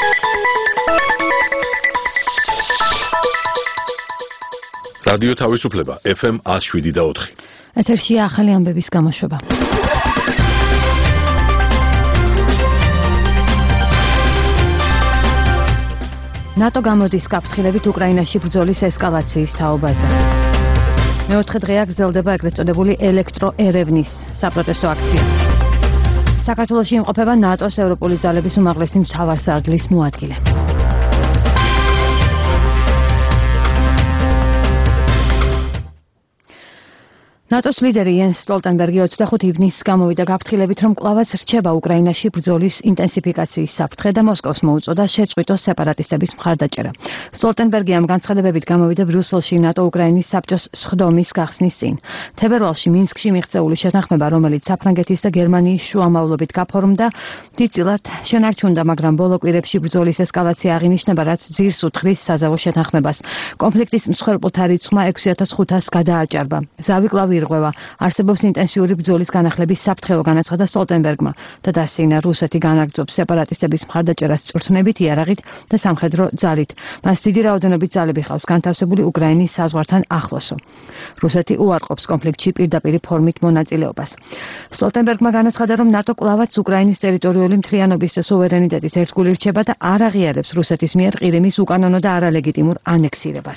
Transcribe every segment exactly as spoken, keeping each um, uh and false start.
რადიო თავისუფლება ეფ ემ one oh seven და four. ეთერშია ახალი ამბების გამოშვება. ნატო გამოდის გაფრთხილებით უკრაინაში ბრძოლის ესკალაციის თაობაზე. მეოთხე დღეა გრძელდება ეგრეთ წოდებული ელექტროერევნის საპროტესტო აქცია. საქართველოში იმყოფება ნატოს ევროპული ძალების უმაღლესი მთავარსარდლის მოადგილე. ნატოს ლიდერი იენს სტოლტენბერგი ოცდახუთი ივნისს გამოვიდა გაფრთხილებით, რომ კვლავაც რჩება უკრაინაში ბრძოლის ინტენსიფიკაციის საფრთხე და მოსკოვს მოუწოდა შეწყვიტოს სეპარატისტების მხარდაჭერა. სტოლტენბერგი ამ განცხადებებით გამოვიდა ბრიუსელში ნატო-უკრაინის საბჭოს სხდომის გახსნის წინ. თებერვალში მინსკში მიღწეული შეთანხმება, რომელიც საფრანგეთის და გერმანიის შუამავლობით გაფორმდა, დიდწილად შენარჩუნდა, მაგრამ ბოლო კვირებში ბრძოლის ესკალაცია აღინიშნება, რაც ძირს უთხრის საზავო შეთანხმებას. კონფლიქტის მსხვერპლთა რიცხვმა ექვსი ათას ხუთას გადააჭარბა. ზავი ირღვევა, არსებობს ინტენსიური ბრძოლის განახლების საფრთხეო, განაცხადა სტოლტენბერგმა და დასცინა რუსეთი განაგრძობს სეპარატისტების მხარდაჭერას წვრთნებით, იარაღით და სამხედრო ძალით. მას დიდი რაოდენობით ძალები ჰყავს განთავსებული უკრაინის საზღვართან ახლოსო. რუსეთი უარყოფს კონფლიქტში პირდაპირი ფორმით მონაწილეობას. სტოლტენბერგმა განაცხადა, რომ ნატო კვლავაც უკრაინის ტერიტორიული მთლიანობის და სუვერენიტეტის ერთგული რჩება და არ აღიარებს რუსეთის მიერ ყირიმის უკანონო და არალეგიტიმურ ანექსირებას.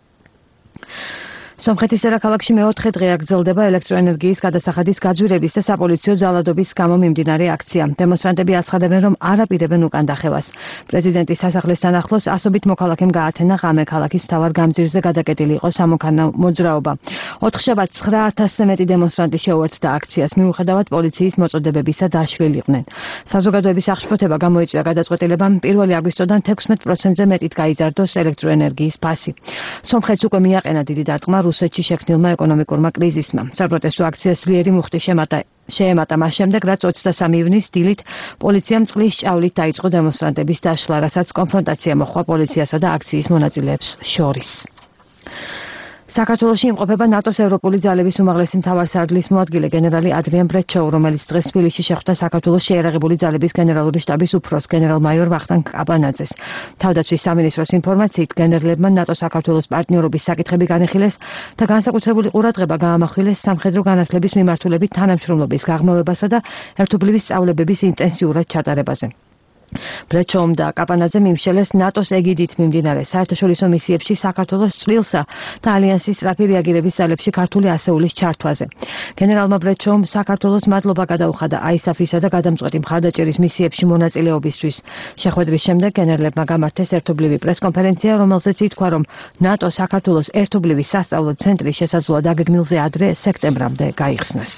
სომხეთის დედაქალაქში მეოთხე დღეა გრძელდება ელექტროენერგიის გადასახადის გაძვირების და საპოლიციო ძალადობის გამო მიმდინარე აქცია. დემონსტრანტები აცხადებენ, რომ არ აპირებენ უკან დახევას. პრეზიდენტის სასახლესთან ახლოს ასობით მოქალაქემ გაათენა ღამე ქალაქის მთავარ გამზირზე გადაკეტილი იყო სამოქანო მოძრაობა. ოთხშაბათს ცხრა ათასზე მეტი დემონსტრანტი შეუერთდა აქციას, მიუხედავად პოლიციის მოწოდებებისა დაშლილ იყვნენ. საზოგადოების აღშფოთება გამოიწვია გადაწყვეტილებამ პირველი აგვისტოდან თექვსმეტ პროცენტზე მეტით გაიზარდოს ელექტროენერგიის ფასი. სომხეთს უკვე მიაყენა დიდი დარტყმა რუსეთში შექმნილმა ეკონომიკურმა კრიზისმა. საპროტესტო აქციას ძლიერი მუხტი შემატა შეემატა მას შემდეგ, რაც ოცდასამი ივნისს დილით პოლიციამ წყლის ჭავლით დაიწყო დემონსტრანტების დაშლა, რასაც კონფრონტაცია მოჰყვა პოლიციასა და აქციის მონაწილეებს შორის. საქართველოში იმყოფება ნატოს ევროპული ძალების უმაღლესი მთავარსარდლის მოადგილე გენერალი ადრიან ბრეჩოუ, რომელიც დღეს თბილისში შეხვდა საქართველოს შეიარაღებული ძალების გენერალური შტაბის უფროს გენერალ-მაიორ ვახტანგ კაპანაძეს. თავდაცვის სამინისტროს ინფორმაციით, გენერლებმა ნატო-საქართველოს პარტნიორობის საკითხები განიხილეს და განსაკუთრებული ყურადღება გაამახვილეს სამხედრო განათლების მიმართულებით თანამშრომლობის გაღრმავებასა და ერთობლივი სწავლებების ინტენსიურად ჩატარებაზე. ბრეჩოუმ და კაპანაძე მიმშელეს ნატოს ეგიდით მიმდინარე საერთაშორისო მისიებში საქართველოს წვრილსა და ალიანსის სწრაფი რეაგირების ძალებში ქართული ასეულის ჩართვაზე. გენერალმა ბრეჩოუმ საქართველოს მადლობა გადაუხადა აისაფისა და გადამწყვეტი მხარდაჭერის მისიებში მონაწილეობისთვის. შეხვედრის შემდეგ გენერლებმა გამართეს ერთობლივი პრესკონფერენცია, რომელზეც ითქვა, რომ ნატო საქართველოს ერთობლივი სასწავლო ცენტრი შესაძლოა დაგეგმილზე ადრე სექტემბრამდე გაიხსნას.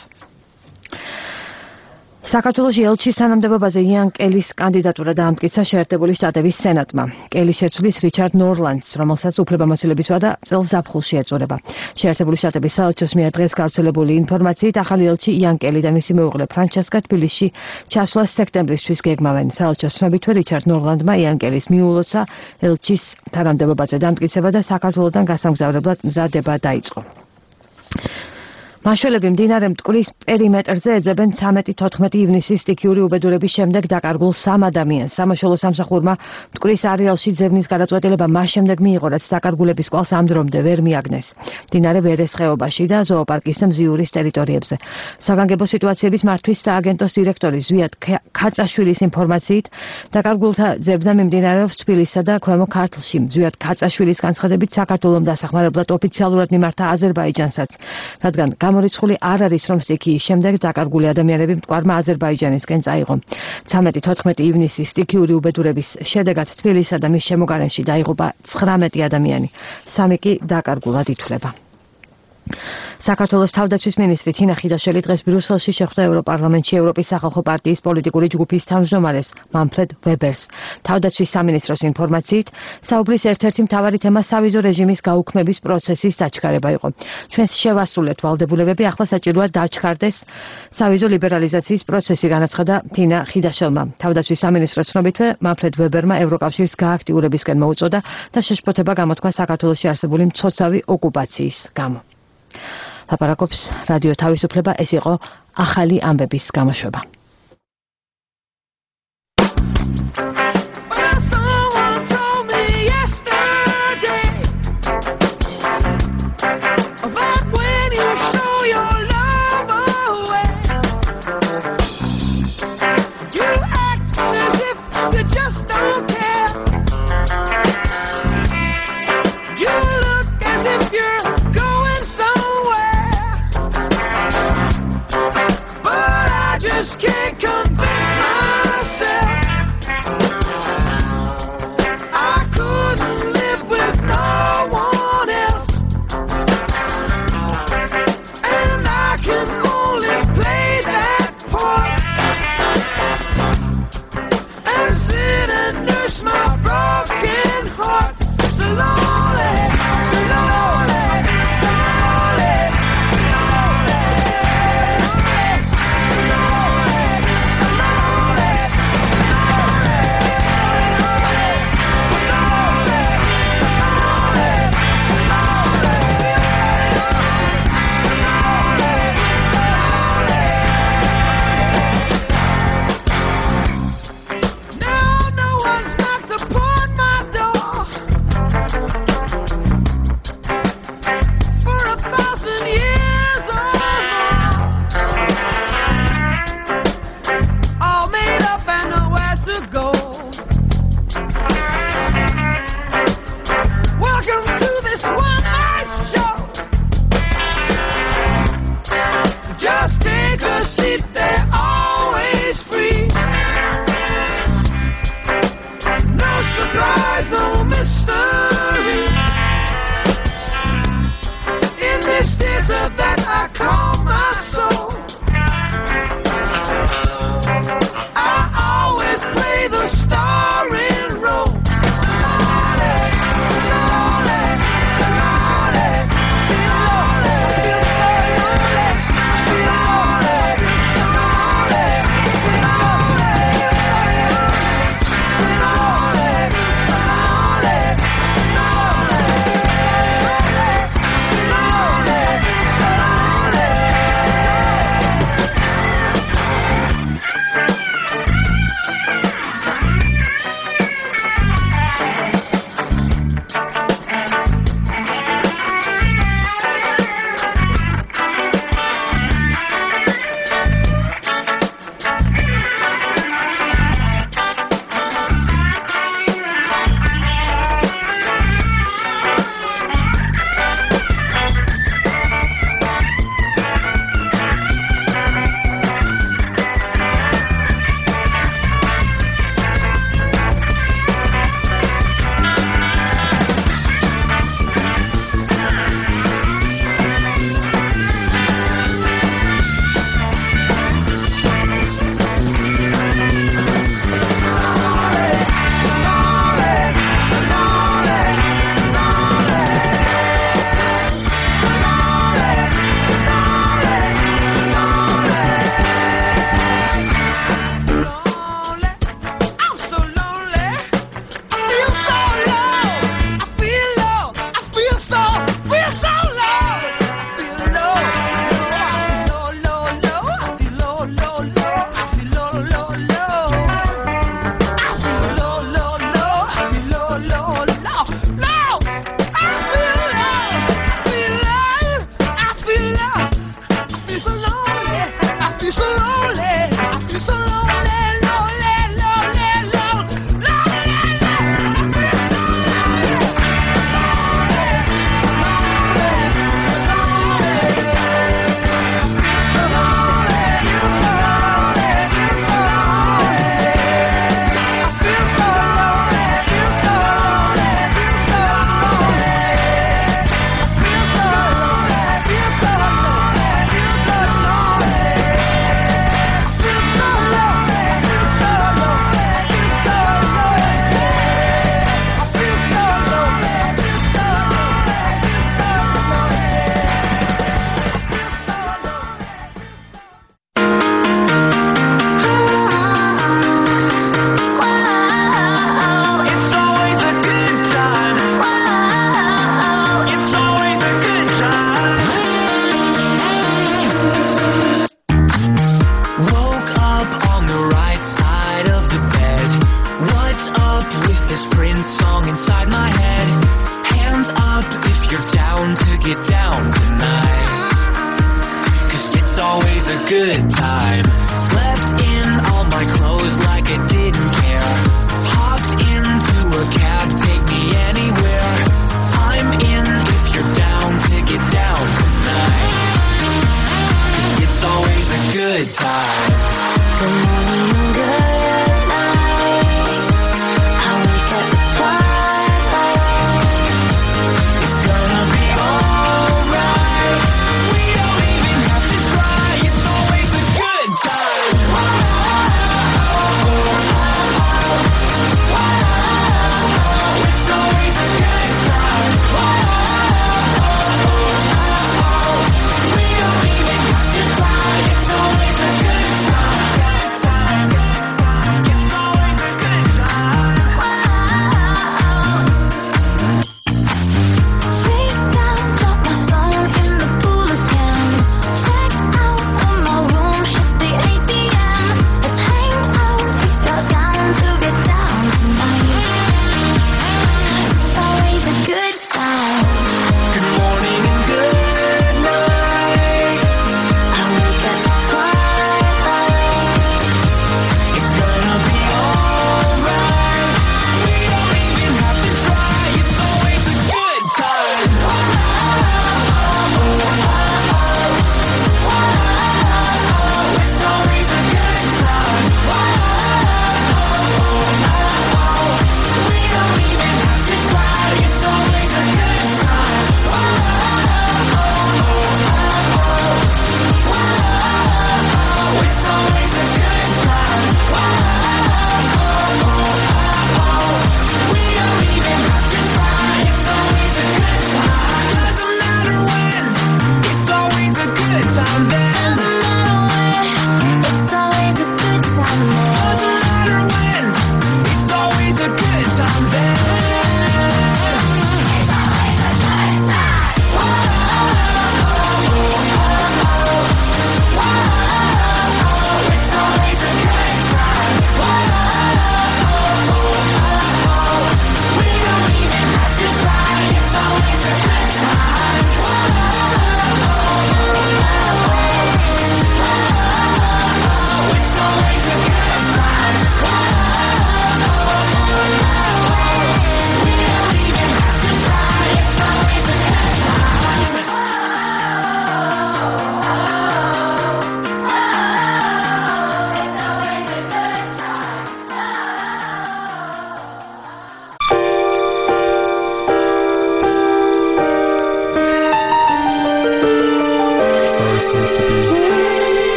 საქართველოში ელჩის თანამდებობაზე იან კელის კანდიდატურა დაამტკიცა შეერთებული შტატების სენატმა. კელი შეცვლის რიჩარდ ნორლანდს, რომელსაც უფლებამოსილების ვადა წელს ზაფხულში ეწურება. შეერთებული შტატების საელჩოს მიერ დღეს გავრცელებული ინფორმაციით, ახალი ელჩი იან კელი და მისი მეუღლე ფრანჩესკა თბილისში ჩასვლას სექტემბრისთვის გეგმავენ. საელჩოს ცნობითვე რიჩარდ ნორლანდმა იან კელის მიულოცა ელჩის თანამდებობაზე დამტკიცება და საქართველოდან გასამგზავრებლად მზადება დაიწყო. მაშველები მდინარე მტკვრის პერიმეტრზე ეძებენ ცამეტი თოთხმეტი ივნისის სტიქიური უბედურების შემდეგ დაკარგულ სამ ადამიანს. სამაშველო სამსახურმა მტკვრის არეალში ძებნის გადაწყვეტილება მას შემდეგ მიიღო, რაც დაკარგულების კვალს ამ დრომდე ვერ მიაგნეს. მდინარე ვერეს ხეობაში და ზოოპარკის მზიურის ტერიტორიებზე. საგანგებო სიტუაციების მართვის სააგენტოს დირექტორი ზვიად ქაწაშვილის ინფორმაციით, დაკარგულთა ძებნა მიმდინარეობს თბილისსა და ქვემო ქართლში. ზვიად ქაწაშვილის განცხადებით, საქართველოს დასახმარებლად ოფიციალურად მიმართა აზერბაიჯანსაც, რადგან გამორიცხული არ არის, რომ სტიქიის შემდეგ დაკარგული ადამიანები მტკვარმა აზერბაიჯანისკენ წაიღო. ცამეტი თოთხმეტი ივნისის სტიქიური უბედურების შედეგად თბილისსა და მის შემოგარენში დაიღუპა ცხრამეტი ადამიანი. სამი კი დაკარგულად ითვლება. საქართველოს თავდაცვის მინისტრი თინა ხიდაშვილი დღეს ბრიუსელში შეხვდა ევროპარლამენტში ევროპის სახალხო პარტიის პოლიტიკური ჯგუფის თავმჯდომარეს მანფრედ ვებერს. თავდაცვის სამინისტროს ინფორმაციით, საუბრის ერთ-ერთი მთავარი თემა სავიზო რეჟიმის გაუქმების პროცესის დაჩქარება იყო. ჩვენს შევასრულეთ ვალდებულებები, ახლა საჭიროა დაჩქარდეს სავიზო ლიბერალიზაციის პროცესი, განაცხადა თინა ხიდაშვილმა. თავდაცვის სამინისტროს ცნობითვე მანფრედ ვებერმა ევროკავშირის გააქტიურებისკენ მოუწოდა და შეშფოთება გამოთქვა საქართველოში არსებული მცოცავი ოკუპაციის გამო. ლაპარაკობს რადიო თავისუფლება, ეს იყო ახალი ამბების გამოშვება.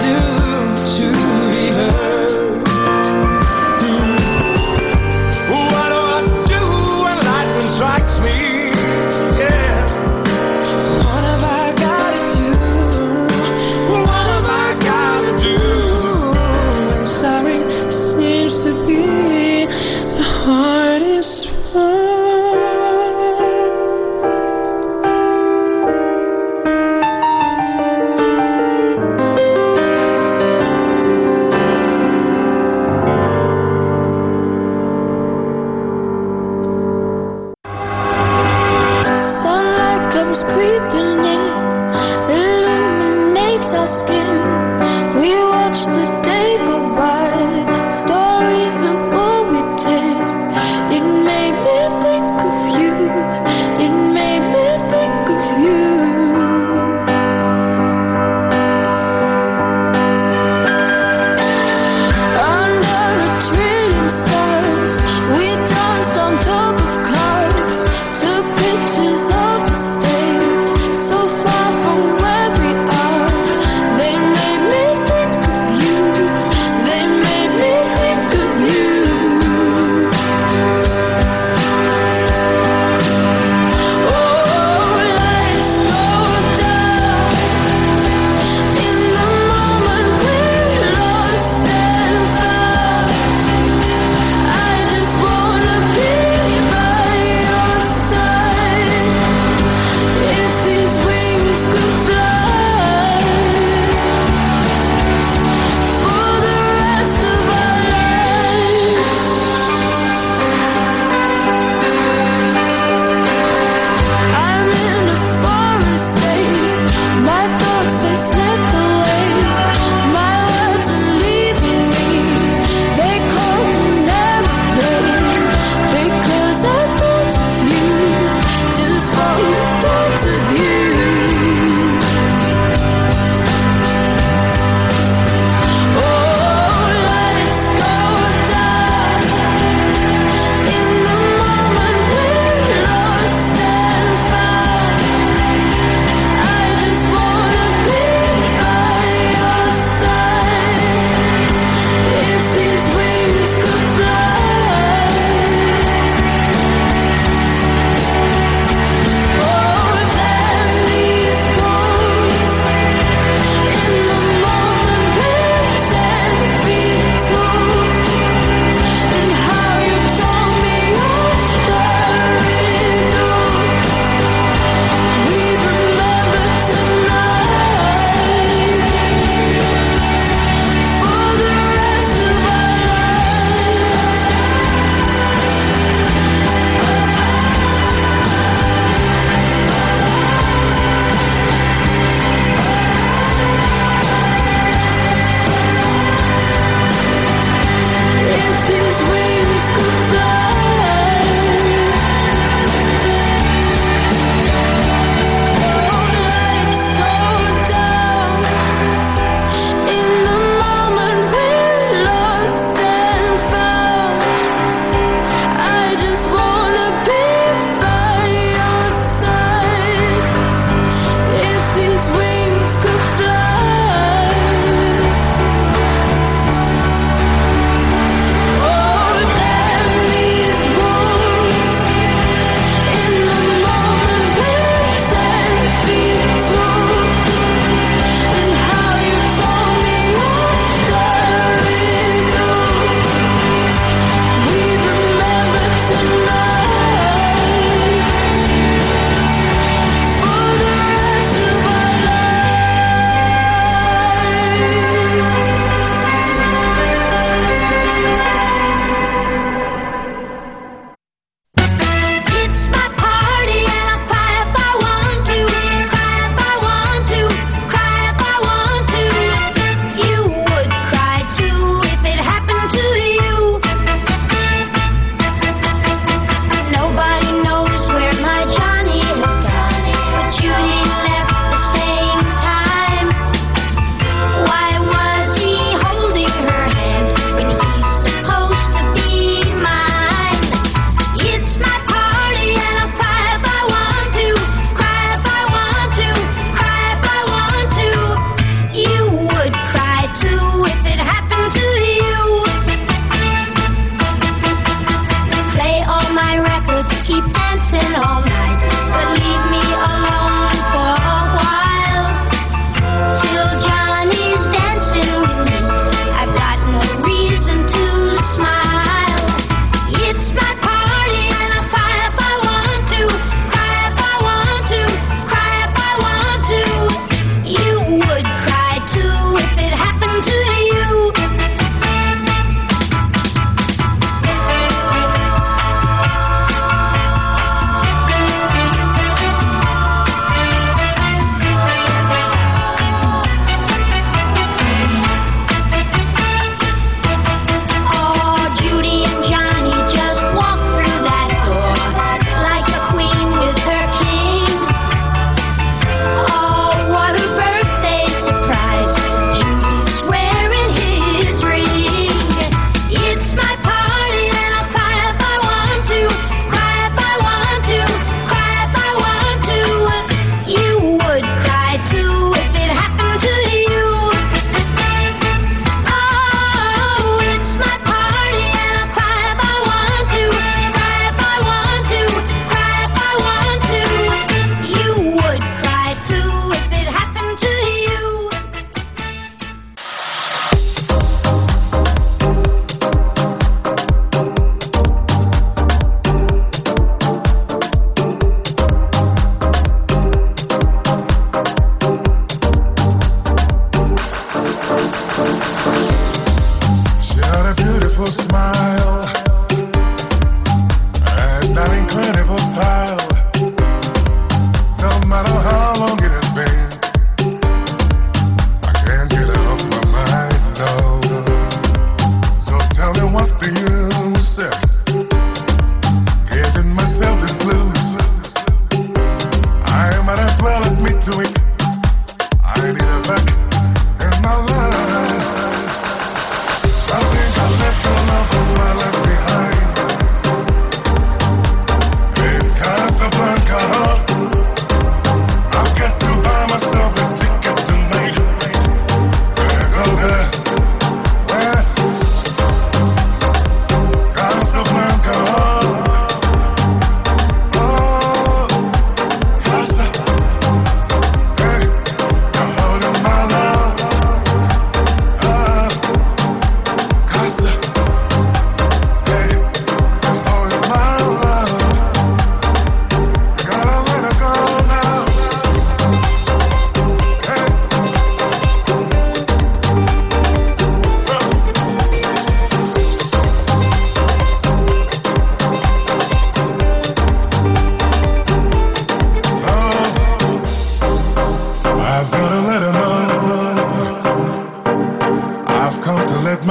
do to be heard? Mm. What do I do when lightning strikes me? Yeah. What have I gotta do? What have I gotta do? And sorry seems to be the hardest one.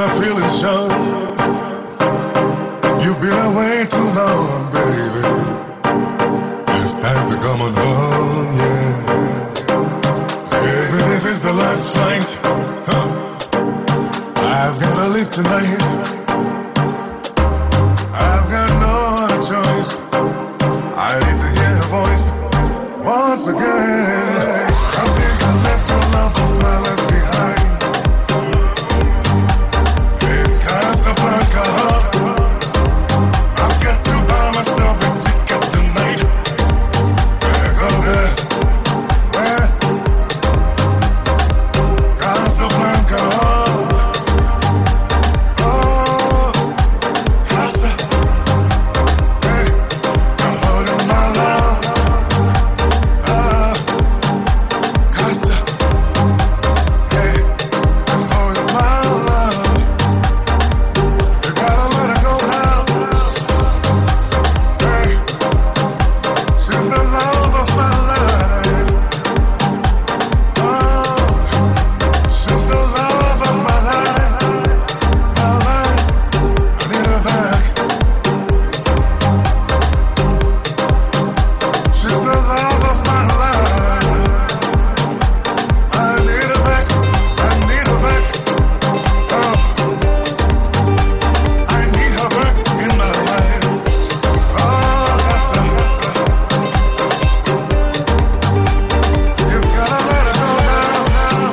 my feelings show. You've been away too long, baby. It's time to come on home, yeah. Even if it's the last flight, huh, I've gotta leave tonight. I've got no other choice. I need to hear your voice once again. I think I left your love on my left behind. In Casablanca, I've got to buy myself a ticket tonight. Where go there? Where? Casablanca. Oh, Casa. Hey, come hold in my love. Ah, Casa. Hey, come hold in my love. You gotta let it go now. Hey, she's the love of my life. Oh, she's the love of my life. My life, I need her back. She's the love of my life. I need her back. I need her back. Oh, I need her back in my life. Oh, that's a, you gotta let her go now.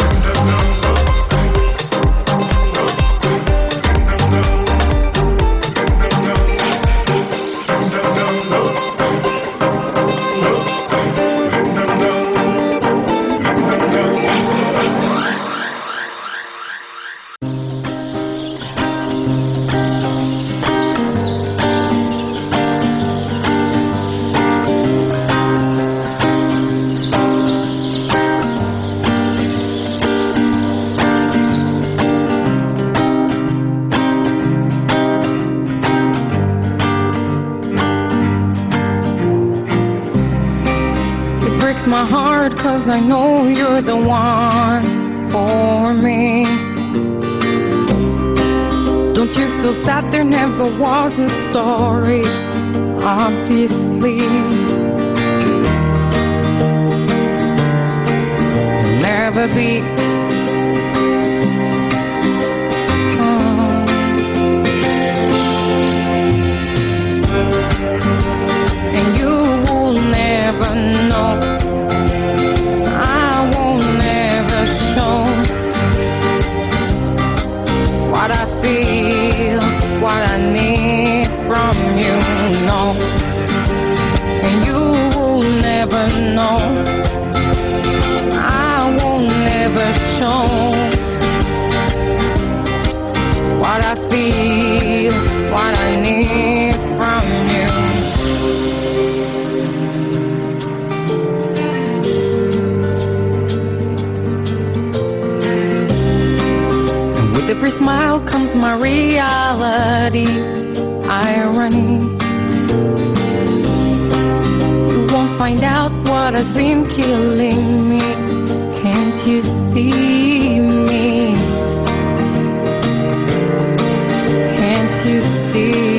It breaks my heart cause I know you're the one for me. Don't you feel sad there never was a story? Obviously never be. Oh. And you will never know. I won't never show what I feel, what I need from you, no. And you will never know. I won't never show what I feel, what I need from you. And with every smile comes my reality, irony. You won't find out what has been killing me. Can't you see me? Can't you see?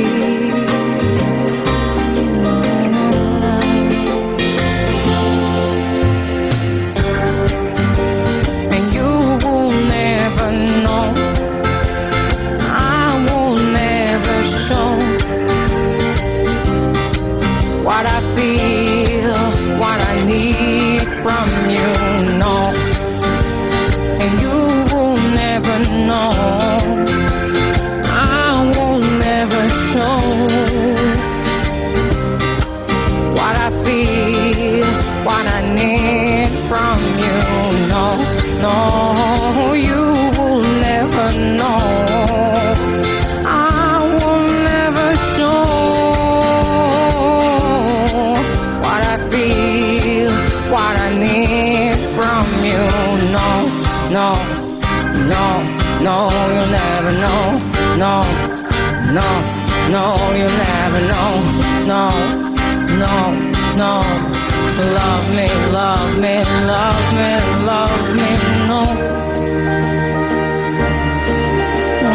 And you will never know. I will never show what I feel, what I need from you, no. And you will never know. I will never show what I feel, what I need from you, no, no. You will never know. I will never show what I feel, what I need from you, no, no, no, no. You'll never know, no, no, no. You'll never know, no, no, no. Love me, love me, love me, love me, no.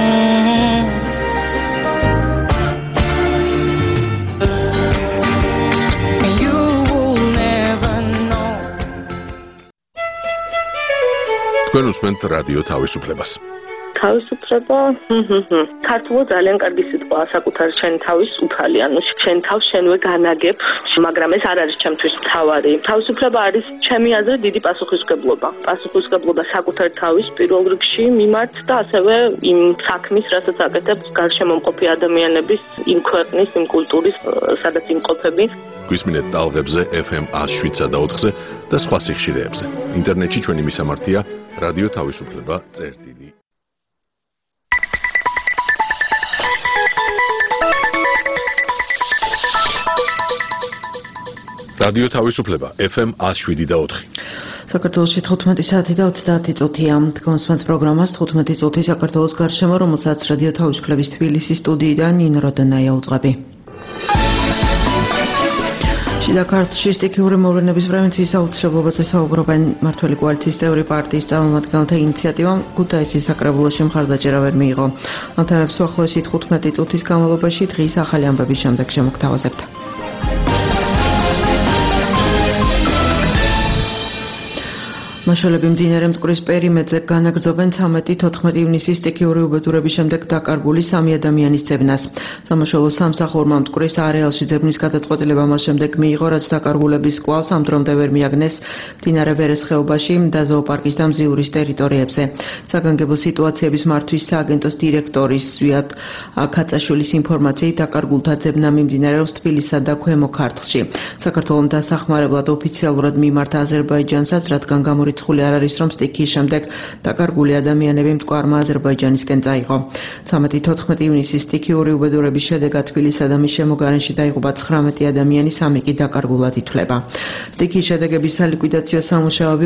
თქვენ უსმენთ რადიო თავისუფლებას. თავისუფლება, ქართულად ძალიან კარგი სიტყვაა, საკუთარ შენ თავის უფალი, ანუ შენ თავს შენვე განაგებ, მაგრამ ეს არ არის ჩემთვის მთავარი. თავისუფლება არის ჩემი აზრით დიდი პასუხისმგებლობა. პასუხისმგებლობა საკუთარ თავის პირველ რიგში მიმართ და ასევე იმ საქმის, რასაც აკეთებს გარშემომყოფი ადამიანების, იმ ქვეყნის, იმ კულტურის, სადაც იმყოფები. გვისმინეთ ტალღებზე ეფ ემ one oh seven და ოთხზე და სხვა სიხშირეებზე. ინტერნეტში ჩვენი მისამართია რადიო თავისუფლება წერტილი. რადიო თავისუფლება ეფ ემ one oh seven და ოთხი. საქართველოში თხუთმეტი საათი და ოცდაათი წუთია. გონსმენთ პროგრამას თხუთმეტი წუთი საქართველოს გარშემო, რომელსაც რადიო თავისუფლების თბილისის სტუდიიდან ნინო როდანაია უძღვები. შიდა ქართლში სტიქიური მოვლენების პრევენციის აუცილებლობაზე საუბრობენ. მმართველი კოალიციის წევრი პარტიის წარმომადგენელთა ინიციატივამ ქუთაისის საკრებულოში მხარდაჭერა ვერ მიიღო. ამ თემებს უახლოესი თხუთმეტი წუთის განმავლობაში დღის ახალი ამბების შემდეგ შემოგთავაზებთ. მაშველები მდინარე მტკვრის პერიმეტრზე განაგრძობენ ცამეტი თოთხმეტი ივნისის სტიქიური უბედურების შემდეგ დაკარგული სამი ადამიანის ძებნას. სამაშველო სამსახურმა მტკვრის არეალში ძებნის გადაწყვეტილება მას შემდეგ მიიღო, რაც დაკარგულების კვალს ამ დრომდე ვერ მიაგნეს მდინარე ვერეს ხეობაში და ზოოპარკის და მზიურის ტერიტორიებზე. საგანგებო სიტუაციების მართვის სააგენტოს დირექტორის ზვიად ქაცაშვილის ინფორმაციით დაკარგულთა ძებნა მიმდინარეობს თბილისსა და ქვემო ქართლში. საქართველოს დასახმარებლად ოფიციალურად მიმართა აზერბაიჯანსაც, რადგან გამორიცხული არ არის, რომ სტიქიის შემდეგ დაკარგული ადამიანები მტკვარმა აზერბაიჯანისკენ წაიღო. ცამეტი თოთხმეტი ივნისის სტიქიური უბედურების შედეგად თბილისსა და მის შემოგარენში დაიღუპა ცხრამეტი ადამიანი, სამი კი დაკარგულად ითვლება. სტიქიის შედეგების სალიკვიდაციო სამუშაოები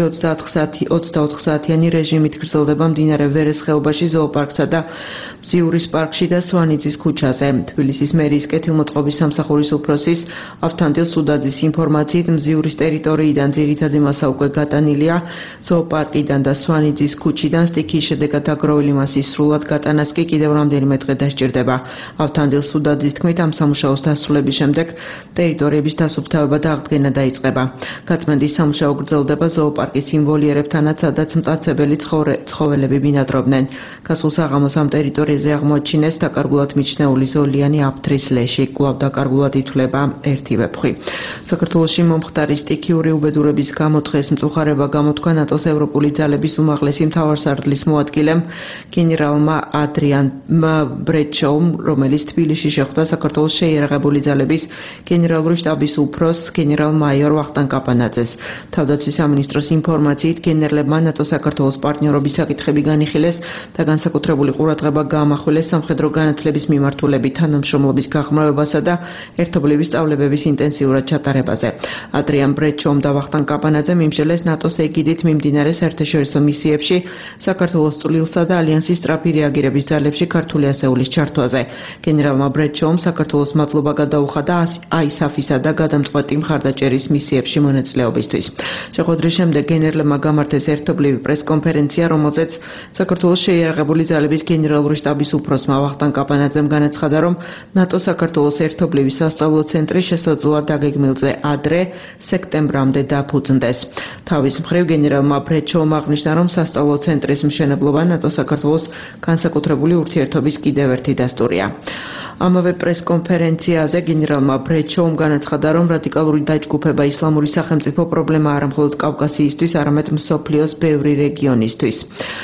ოცდაოთხ საათიანი რეჟიმით გრძელდება მდინარე ვერეს ხეობაში, ზოოპარკსა და მზიურის პარკში და სვანიძის ქუჩაზე. თბილისის მერიის კეთილმოწყობის სამსახურის უფროსის ავთანდილ სუდაძის ინფორმაციით, მზიურის ტერიტორიიდან ძირითადი მასა უკვე გატანილია. ზოოპარკიდან და სვანიძის ქუჩიდან სტიქიის შედეგად დაგროვილი მასის სრულად გატანას კი კიდევ რამდენიმე დღე დასჭირდება. ავთანდილ სუდაძის თქმით, ამ სამუშაოს დასრულების შემდეგ ტერიტორიების დასუფთავება და აღდგენა დაიწყება. გაწმენდის სამუშაო გრძელდება ზოოპარკის ინვოლიერებთანაც, სადაც მტაცებელი ცხოველები ბინადრობდნენ. გასულ საღამოს ამ ტერიტორიაზე აღმოაჩინეს დაკარგულად მიჩნეული ზოლიანი აფთრის ლეში. კვლავ დაკარგულად ითვლება ერთი ვეფხვი. საქართველოში მომხდარი სტიქიური უბედურების გამო დღეს მწუხარება გამოთქვა ნატოს ევროპული ძალების უმაღლესი მთავარსარდლის მოადგილემ გენერალმა ადრიან ბრეჩოვმა, რომელიც თბილისში შეხვდა საქართველოს შეიარაღებული ძალების გენერალური შტაბის უფროსს გენერალ-მაიორ ვახტანგ კაპანაძეს. თავდაცვის სამინისტროს ინფორმაციით, გენერლებმა ნატოს საქართველოს პარტნიორობის საკითხები განიხილეს და განსაკუთრებული ყურადღება გაამახვილეს სამხედრო განათლების მიმართულებით თანამშრომლობის გაღრმავებასა და ერთობლივი სწავლებების ინტენსიურად ჩატარებაზე. ადრიან ბრეჩოვმა და ვახტანგ კაპანაძემ იმსჯელეს ნატოს ეგიდით მიმდინარე საერთაშორისო მისიებში, საქართველოს წვლილსა და ალიანსის სწრაფი რეაგირების ძალებში ქართული ასეულის ჩართვაზე. გენერალმა ბრეჩოვმა საქართველოს მადლობა გადაუხადა აისაფისა და გადამწყვეტი მხარდაჭერის მისიებში მონაწილეობისთვის. შეხვედრის შემდეგ გენერლებმა გამართეს ერთობლივი პრესკონფერენცია, რომელზეც საქართველოს შეიარაღებული ძალების გენერალური შტაბის უფროსმა ვახტანგ კაპანაძემ განაცხადა, რომ ნატო საქართველოს ერთობლივი სასწავლო ცენტრი შესაძლოა დაგეგმილზე ადრე სექტემბრამდე დაფუძნდეს. თავის მხრივ გენერალმა ბრეჩოვმა აღნიშნა, რომ სასწავლო ცენტრის მშენებლობა ნატო საქართველოს განსაკუთრებული ურთიერთობის კიდევ ერთი დასტურია. ამავე პრესკონფერენციაზე გენერალმა ბრეჩოვმა განაცხადა, რომ რადიკალური დაჯგუფება ისლამური სახელმწიფო პრობლემა არა მხოლოდ კავკასიისთვის, არამედ მსოფლიოს ბევრი რეგიონისთვის.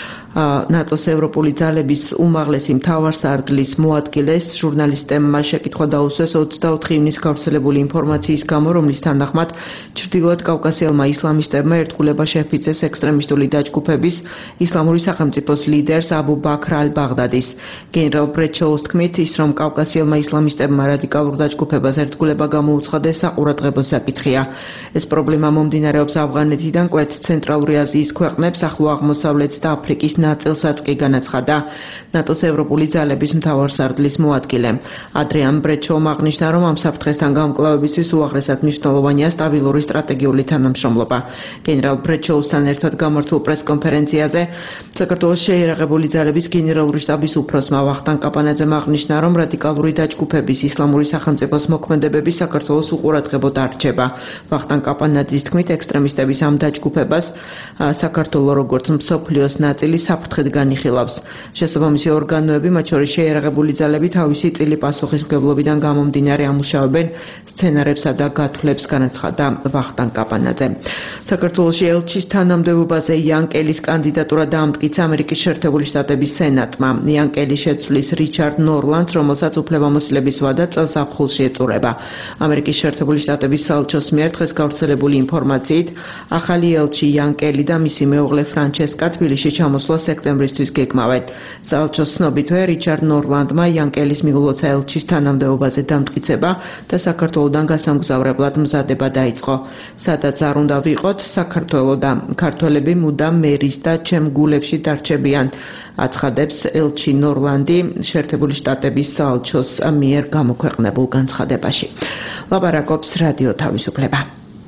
ნატოს ევროპული ძალების უმაღლესი მთავარსარდლის მოადგილეს ჟურნალისტებმა შეკითხვა დაუსვეს ოცდაოთხი ივნის გავრცელებული ინფორმაციის გამო, რომლის თანახმად ჩრდილოეთ კავკასიელმა ისლამისტებმა ერთგულება შეფიცეს ექსტრემისტული დაჯგუფების ისლამური სახელმწიფოს ლიდერს აბუ ბაქრ ალ-ბაღდადის. გენერალ ბრეჩოვის თქმით, ის რომ კავკასიელმა ისლამისტებმა რადიკალურ დაჯგუფებას ერთგულება გამოუცხადეს, საყურადღებო საკითხია. ეს პრობლემა მომდინარეობს ავღანეთიდან კვეთს ცენტრალური აზიის ქვეყნებს, ახლო აღმოსავლეთს და აფრიკის ნაწილსაც კი განაცხადა ნატოს ევროპული ძალების მთავარსარდლის მოადგილე. ადრიან ბრეჩომ აღნიშნა, რომ ამ საფრთხესთან გამკლავებისთვის უაღრესად მნიშვნელოვანია სტაბილური სტრატეგიული თანამშრომლობა. გენერალ ბრეჩოუსთან ერთად გამართულ პრესკონფერენციაზე საქართველოს შეიარაღებული ძალების გენერალური შტაბის უფროსმა ვახტანგ კაპანაძემ აღნიშნა, რომ რადიკალური დაჯგუფების ისლამური სახელმწიფოს მოქმედებები საქართველოს უყურადღებოდ არჩება. ვახტანგ კაპანაძის თქმით, ექსტრემისტების ამ დაჯგუფებას საქართველოს როგორც მსოფლიოს ნაწილი საფრთხედ განიხილავს. შესაბამისი ორგანოები, მათ შორის შეიარაღებული ძალები, თავისი წილი პასუხისმგებლობიდან გამომდინარე ამუშავებენ სცენარებსა და გათვლებს, განაცხადა ვახტანგ კაპანაძემ. საქართველოში ელჩის თანამდებობაზე იან კელის კანდიდატურა დაამტკიცა ამერიკის შეერთებული შტატების სენატმა. იან კელი შეცვლის რიჩარდ ნორლანდს, რომელსაც უფლებამოსილების ვადა წელს ზაფხულში ეწურება. ამერიკის შეერთებული შტატების საელჩოს მიერ დღეს გავრცელებული ინფორმაციით, ახალი ელჩი იან კელი და მისი მეუღლე ფრანჩესკა თბილისში ჩამოსვლა სექტემბრისთვის გეგმავენ. საელჩოს ცნობითვე, რიჩარდ ნორლანდმა იან კელის მიღულოცა ელჩის თანამდებობაზე დამტკიცება და საქართველოდან გასამგზავრებლად მზადება დაიწყო. სადაც არ უნდა ვიყოთ, საქართველო და ქართველები მუდამ მერის და ჩემ გულებში დარჩებიან, აცხადებს ელჩი ნორლანდი შეერთებული შტატების საელჩოს მიერ გამოქვეყნებულ განცხადებაში. ლაპარაკობს რადიო თავისუფლება.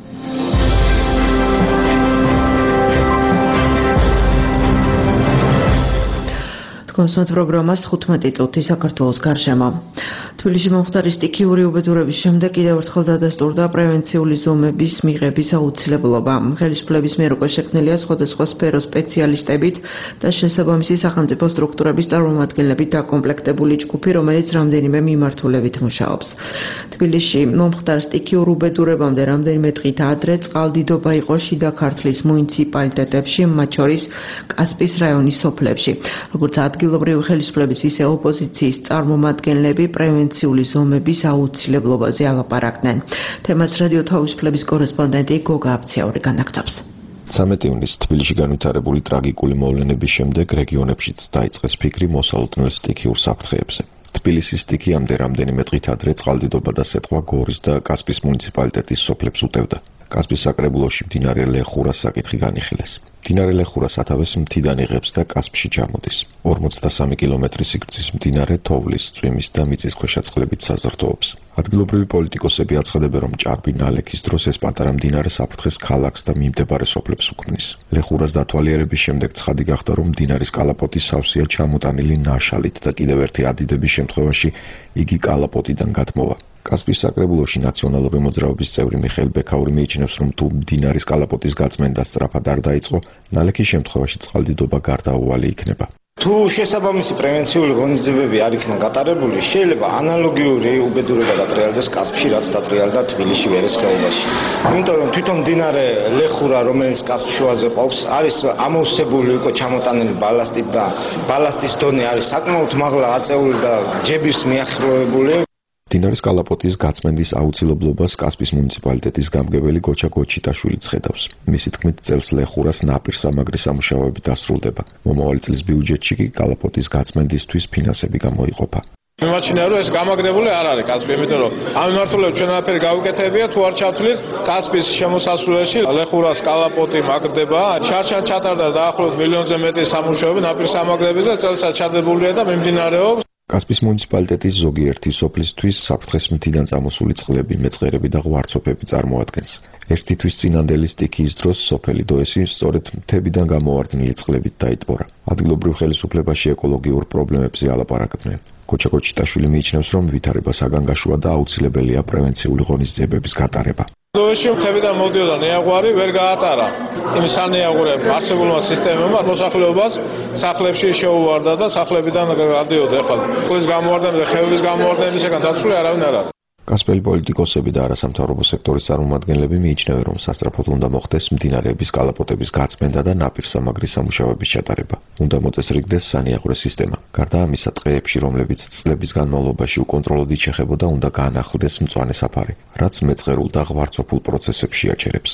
კონსულტ პროგრამას თხუთმეტი წუთი საქართველოს გარშემო. თბილისში მომხდარი სტიქიური უბედურების შემდეგ კიდევ ერთხელ დადასტურდა პრევენციული ზომების მიღების აუცილებლობა. ხელისუფლების მიერ უკვე შექმნილია სხვადასხვა სფეროს სპეციალისტებით და შესაბამისი სახელმწიფო სტრუქტურების წარმომადგენლებით დაკომპლექტებული ჯგუფი, რომელიც რამდენიმე მიმართულებით მუშაობს. თბილისში მომხდარ სტიქიურ უბედურებამდე რამდენიმე დღით ადრე წყალდიდობა იყო შიდა ქართლის მუნიციპალიტეტებში, მათ შორის კასპის რაიონის სოფლებში. როგორც ადგილობრივი ხელისუფლების ისე ოპოზიციის წარმომადგენლები პრევენციული ზომების აუცილებლობაზე ალაპარაკდნენ. თემას რადიო თავისუფლების კორესპონდენტი გოგა აბციური განაგრძობს. ცამეტი ივნისს თბილისში განვითარებული ტრაგიკული მოვლენების შემდეგ რეგიონებშიც დაიწყეს ფიქრი მოსალოდნელ სტიქიურ საფრთხეებზე. თბილისის სტიქიამდე რამდენიმე დღით ადრე წყალდიდობა და სეტყვა გორის და კასპის მუნიციპალიტეტის სოფლებს უტევდა. კასპის საკრებულოში მდინარე ლეხურას საკითხი განიხილეს. მდინარე ლეხურა სათავეს მთიდან იღებს და კასპში ჩამოდის. ორმოცდასამი კილომეტრის სიგრძის მდინარე თოვლის, წვიმის და მიწისქვეშა წყლებით საზრდოობს. ადგილობრივი პოლიტიკოსები აცხადებენ, რომ ჭარბი ნალექის დროს ეს პატარა მდინარე საფრთხეს ქალაქს და მიმდებარე სოფლებს უქმნის. ლეხურას დათვალიერების შემდეგ ცხადი გახდა, რომ მდინარის კალაპოტი სავსეა ჩამოტანილი ნაშალით და კიდევ ერთი ადიდების შემთხვევაში იგი კალაპოტიდან გადმოვა. კასპის საკრებულოში ნაციონალური მოძრაობის წევრი მიხეილ ბექაური მიიჩნევს, რომ თუ მდინარის კალაპოტის გაწმენდა სწრაფად არ დაიწყო, ნალექის შემთხვევაში წყალდიდობა გარდაუვალი იქნება. თუ შესაბამისი პრევენციული ღონისძიებები არ იქნა გატარებული, შეიძლება ანალოგიური უბედურება დატრიალდეს კასპში, რაც დატრიალდა თბილისში ვერეს ხეობაში. იმიტომ რომ თვითონ მდინარე ლეხურა, რომელიც კასპ შუაზე ყოფს, არის ამოვსებული უკვე ჩამოტანილი ბალასტით და ბალასტის დონე არის საკმაოდ მაღლა აწეული და ჯების მიახლოებული. მდინარის კალაპოტის გაწმენდის აუცილებლობას კასპის მუნიციპალიტეტის გამგებელი გოჩა გოჩიტაშვილი ცხადავს. მისი თქმით, წელს ლეხურას ნაპირსამაგრის სამუშაოები დასრულდება. მომავალი წლის ბიუჯეტში კი კალაპოტის გაწმენდისთვის ფინანსები გამოიყოფა. მიმაჩნია, რომ ეს გამაგრებული არ არის კასპი, იმიტომ რომ ამ მიმართულებით ჩვენ არაფერი გავუკეთებია, თუ არ ჩავთვლით კასპის შემოსასვლელში ლეხურას კალაპოტი მაგდება. შარშან ჩატარდა დაახლოებით მილიონზე მეტი სამუშაოები ნაპირსამაგრების და წელსაც ჩადებულია და მიმდინარეობს. კასპის მუნიციპალიტეტის ზოგიერთი სოფლისთვის საფრთხეს მთიდან წამოსული წყლები, მეწყერები და ღვარცოფები წარმოადგენს. ერთი თვის წინანდელი სტიქიის დროს სოფელი დოესი სწორედ მთებიდან გამოვარდნილი წყლებით დაიტბორა. ადგილობრივ ხელისუფლებაში ეკოლოგიურ პრობლემებზე ალაპარაკდნენ. გოჩა გოჩიტაშვილი მიიჩნევს, რომ ვითარება საგანგაშოა და აუცილებელია პრევენციული ღონისძიებების გატარება. დოეში მთებიდან მოდიოდა ნეაღვარი, ვერ გაატარა იმ სანეაღვარებ არსებულმა სისტემებმა მოსახლეობას სახლებში შეუვარდა და სახლებიდან გადიოდა. ეხლა წყლის გამოვარდნები და ხეობის გამოვარდნებისგან დაცული არავინ არ არის. კასპელი პოლიტიკოსები და არასამთავრობო სექტორის წარმომადგენლები მიიჩნევენ, რომ სასწრაფოდ უნდა მოხდეს მდინარეების კალაპოტების გაწმენდა და ნაპირსამაგრის სამუშაოების ჩატარება. უნდა მოწესრიგდეს სანეაღვრის სისტემა. გარდა ამისა, ტყეებში, რომლებიც წლების განმავლობაში უკონტროლოდ იჩეხებოდა, უნდა გაანახლდეს მწვანე საფარი, რაც მეწყერულ და ღვარცოფულ პროცესებს შეაჩერებს.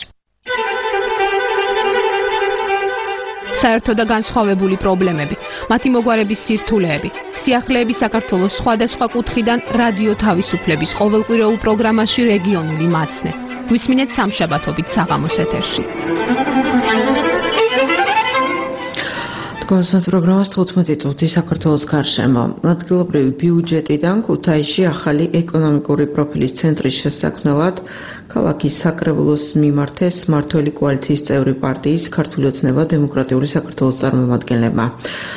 საერთო და განსხვავებული პრობლემები, მათი მოგვარების სირთულეები, სიახლეები საქართველოს სხვადასხვა კუთხიდან რადიო თავისუფლების ყოველკვირეულ პროგრამაში რეგიონული მაცნე. გვისმინეთ სამშაბათობით საღამოს ეთერში. Გასვენთ პროგრამას თხუთმეტი წუთი საქართველოს გარშემო. ადგილობრივი ბიუჯეტიდან ქუთაისში ახალი ეკონომიკური პროფილის ცენტრის შესაქმნელად ქალაქის საკრებულოს მიმართეს მმართველი კოალიციის წევრი პარტიის ქართული ოცნება დემოკრატიული საქართველოს წარმომადგენლებმა.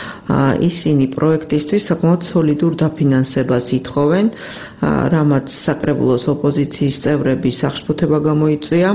ისინი პროექტისთვის საკმაოდ სოლიდურ დაფინანსებას ითხოვენ, რამაც საკრებულოს ოპოზიციის წევრების აღშფოთება გამოიწვია,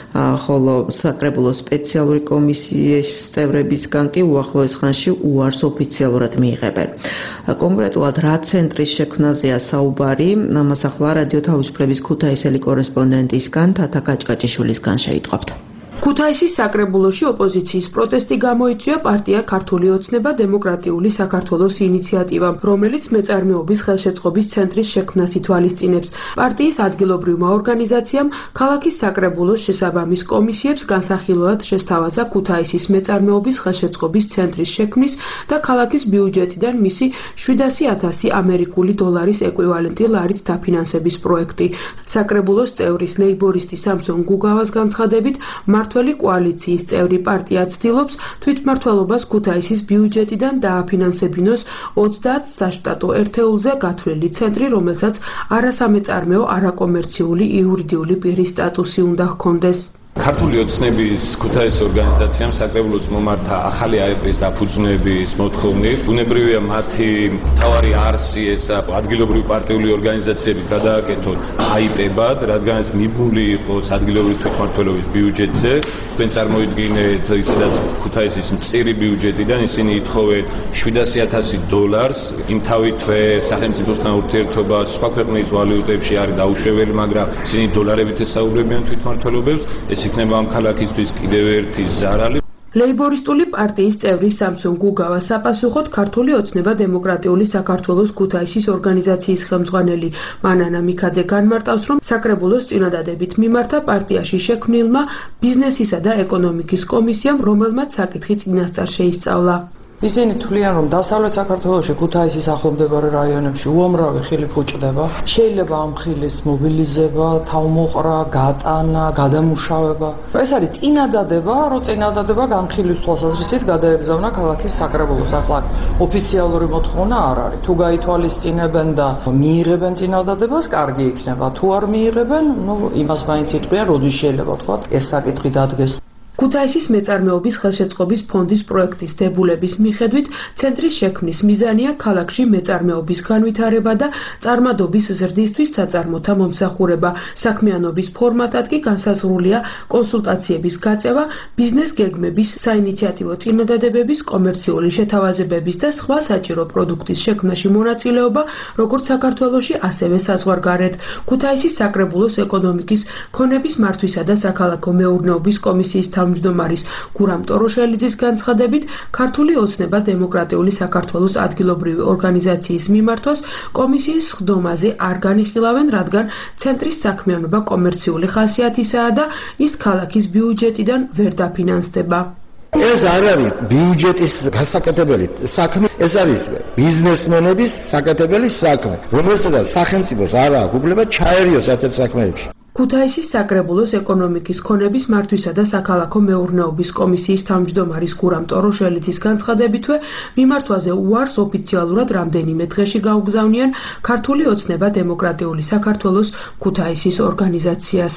ხოლო საკრებულოს სპეციალური კომისიის წევრებისგან კი უახლოეს ხანში უარს ოფიციალურად მიიღებენ. კონკრეტულად რა ცენტრის შექმნაზეა საუბარი, ამას ახლა რადიო თავისუფლების ქუთაისელი კორესპონდენტისგან თათა კაჭკაჭიშვილისგან შეიტყობთ. ქუთაისის საკრებულოში ოპოზიციის პროტესტი გამოიწვია პარტია ქართული ოცნება დემოკრატიული საქართველოს ინიციატივამ, რომელიც მეწარმეობის ხელშეწყობის ცენტრის შექმნას ითვალისწინებს. პარტიის ადგილობრივმა ორგანიზაციამ ქალაქის საკრებულოს შესაბამის კომისიებს განსახილველად შესთავაზა ქუთაისის მეწარმეობის ხელშეწყობის ცენტრის შექმნის და ქალაქის ბიუჯეტიდან მისი შვიდასი ათასი ამერიკული დოლარის ეკვივალენტი ლარით დაფინანსების პროექტი. საკრებულოს წევრის ლეიბორისტი სამსონ გუგავას განცხადებით, მმართველი კოალიციის წევრი პარტია ცდილობს თვითმმართველობას ქუთაისის ბიუჯეტიდან დააფინანსებინოს ოცდაათ საშტატო ერთეულზე გათვლილი ცენტრი, რომელსაც არასამეწარმეო არაკომერციული იურიდიული პირის სტატუსი უნდა ჰქონდეს. ქართული ოცნების ქუთაისის ორგანიზაციამ საკრებულოს მომართა ახალი აერტის დაფუძნების მოთხოვნით. ბუნებრივია მათი მთავარი არსი ესა ადგილობრივი პარტიული ორგანიზაციები გადააკეთოთ აიპებად, რადგანაც მიბული იყოს ადგილობრივი თვითმმართველობის ბიუჯეტზე. თქვენ წარმოიდგინეთ, ისედაც ქუთაისის მწირი ბიუჯეტიდან ისინი ითხოვენ შვიდასი ათასი დოლარს. იმთავითვე სახელმწიფოსთან ურთიერთობა სხვა ქვეყნის ვალუტებში არის დაუშვებელი, მაგრამ ისინი დოლარებით ესაუბრებიან თვითმმართველობებს. ეს იქნება ამ ქალაქისთვის კიდევ ერთი ზარალი. ლეიბორისტული პარტიის წევრი სამსონ გუგავა საპასუხოდ ქართული ოცნება დემოკრატიული საქართველოს ქუთაისის ორგანიზაციის ხელმძღვანელი მანანა მიქაძე განმარტავს, რომ საკრებულოს წინადადებით მიმართა პარტიაში შექმნილმა ბიზნესისა და ეკონომიკის კომისიამ, რომელმაც საკითხი წინასწარ შეისწავლა. ისინი თვლიან, რომ დასავლეთ საქართველოში ქუთაისის ახლომდებარე რაიონებში უამრავი ხილი ფუჭდება. შეიძლება ამ ხილის მობილიზება, თავმოყრა, გატანა, გადამუშავება. ეს არის წინადადება, რომ წინადადება განხილვის თვალსაზრისით გადაეგზავნა ქალაქის საკრებულოს. ახლა ოფიციალური მოთხოვნა არ არის. თუ გაითვალისწინებენ და მიიღებენ წინადადებას, კარგი იქნება. თუ არ მიიღებენ, ნუ იმას მაინც იტყვიან, როდის შეიძლება თქვა ეს საკითხი დადგეს. ქუთაისის მეწარმეობის ხელშეწყობის ფონდის პროექტის დებულების მიხედვით ცენტრის შექმნის მიზანია ქალაქში მეწარმეობის განვითარება და წარმადობის ზრდისთვის საწარმოთა მომსახურება. საქმიანობის ფორმატად კი განსაზღვრულია კონსულტაციების გაწევა, ბიზნეს გეგმების, საინიციატივო წინადადებების, კომერციული შეთავაზებების და სხვა საჭირო პროდუქტის შექმნაში მონაწილეობა, როგორც საქართველოში, ასევე საზღვარგარეთ. ქუთაისის საკრებულოს ეკონომიკის, ქონების მართვისა და საქალაქო მეურნეობის კომისიის თავმჯდომარის გურამ ტოროშელიძის განცხადებით, ქართული ოცნება დემოკრატიული საქართველოს ადგილობრივი ორგანიზაციის მიმართვას კომისიის სხდომაზე არ განიხილავენ, რადგან ცენტრის საქმიანობა კომერციული ხასიათისაა და ის ქალაქის ბიუჯეტიდან ვერ დაფინანსდება. ეს არ არის ბიუჯეტის გასაკეთებელი საქმე, ეს არის ბიზნესმენების საკეთებელი საქმე, რომელსაც სახელმწიფოს არ აქვს უფლება ჩაერიოს ასეთ საქმეებში. ქუთაისის საკრებულოს ეკონომიკის, ქონების მართვისა და საქალაქო მეურნეობის კომისიის თავმჯდომარის გურამ ტოროშელიძის განცხადებითვე, მიმართვაზე უარს ოფიციალურად რამდენიმე დღეში გაუგზავნიან ქართული ოცნება დემოკრატიული საქართველოს ქუთაისის ორგანიზაციას.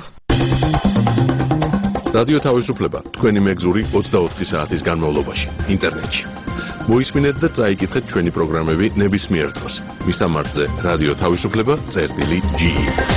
რადიო თავისუფლება თქვენი მეგზური ოცდაოთხი საათის განმავლობაში ინტერნეტში. მოისმინეთ და წაიკითხეთ ჩვენი პროგრამები ნებისმიერ დროს. მისამართზე რადიო თავისუფლება წერტილი ჯი.